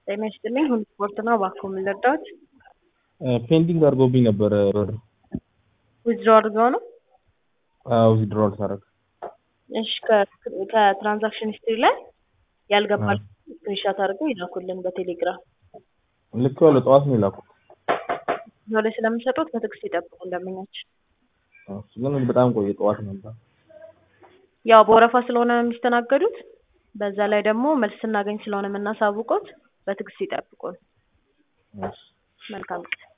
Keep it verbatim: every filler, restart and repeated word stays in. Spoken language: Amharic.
ጤና ይስጥልኝ ሁሉ ስፖርት ነው እባክዎ ምን ልርዳዎት? ፔንዲንግ አድርጎብኝ ነበረ ብር። ዊዝድሮው አድርገው ነው? አዎ ዊዝድሮው ሳደርግ። እሺ ከትራንዛክሽን ሂስትሪ ላይ ያልገባል ስክሪንሾት አድርገው ይላኩልን በቴሌግራም። ልኬዋለሁ ጠዋት ነው የላኩት። እዛው ላይ ስለምሰጡት በትዕግስት ይጠብቁ እንደምኛችን። እሱ ግን በጣም ቆየ ጠዋት ነበር። ያው በወረፋ ስለሆነ የሚስተናገዱት በዛ ላይ ደግሞ መልስ ስናገኝ ስለሆነ የምናሳውቀው በትዕግስት ይጠብቁን። መልካም ቀን።